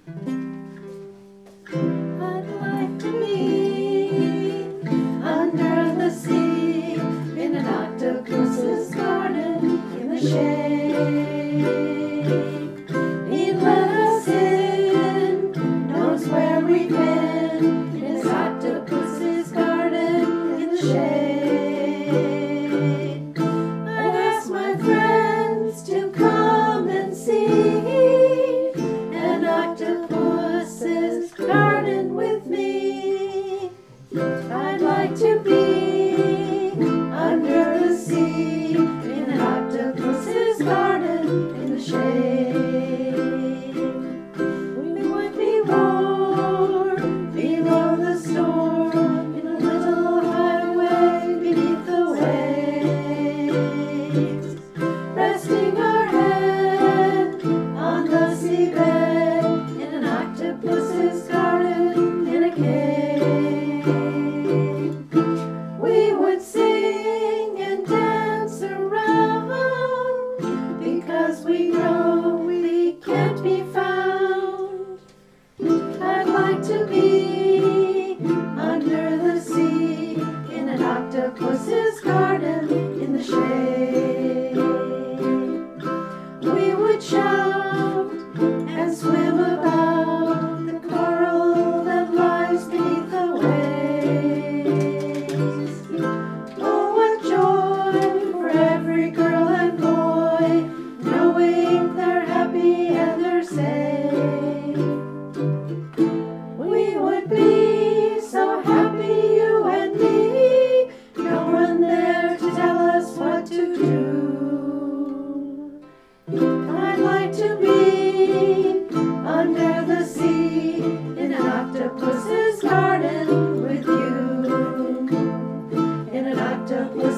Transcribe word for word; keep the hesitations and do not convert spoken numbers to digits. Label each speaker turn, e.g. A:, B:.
A: I'd like to be under the sea in an octopus's garden in the shade. He'd let us in, knows where we've been, in his octopus's garden in the shade. I'd ask my friends to come and see an octopus's garden with me. I'd like to be under the sea in an octopus's garden in the shade. We would be warm below the storm in a little hideaway beneath the waves, resting our head on the seabed in an octopus's garden in a cave. We would sing and dance around because we know we can't be found. I'd like to be under the sea in an octopus's garden in the shade. We would shout and swim about the coral that lies beneath the waves. Oh, what joy for every girl and boy, knowing they're happy and they're safe. We would be so happy, you and me, no one there to tell us what to do. I'd like to be under the sea in an octopus's garden with you, in an octopus